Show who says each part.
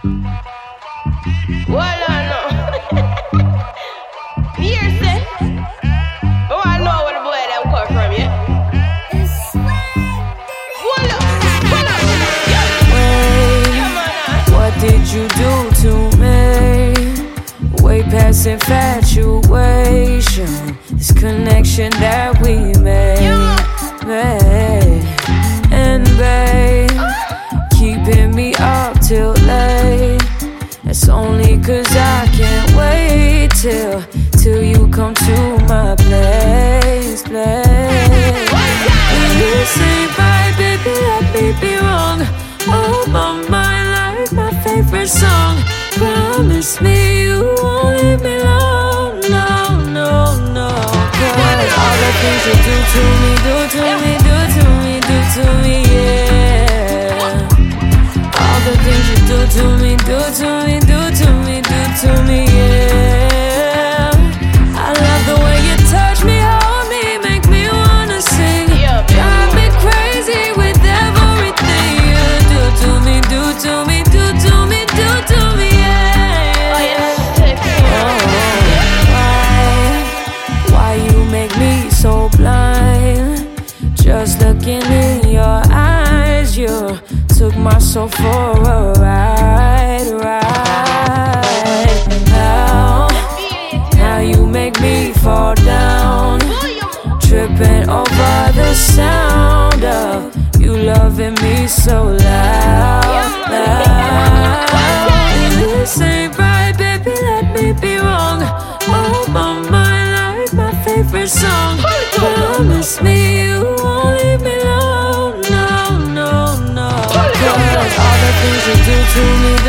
Speaker 1: Well, I know. Here, say. Oh, I know where the boy that come from, yeah? Hold up, yeah.
Speaker 2: What did you do to me? Way past infatuation. This connection that we made, babe. And babe, keeping me up till late. That's only 'cause I can't wait till you come to my place. This ain't right, baby, let me be wrong. Oh, my mind like my favorite song. Promise me you won't leave me alone. No, no, no. 'Cause all the things you do to me, do to me, do to me, do to me, yeah. All the things you do to me, do to me, do to me, do to me, yeah. I love the way you touch me, hold me, make me wanna sing. Drive me crazy with everything you do to me, do to me, do to me, do to me, yeah. Why you make me so blind? Just looking in your eyes, you took my soul for a ride. How you make me fall down, tripping over the sound of you loving me so loud. This ain't right, baby, let me be wrong. Oh, my mind like my favorite song. Promise me you won't leave me alone. No, no, no. 'Cause all the things you do to me,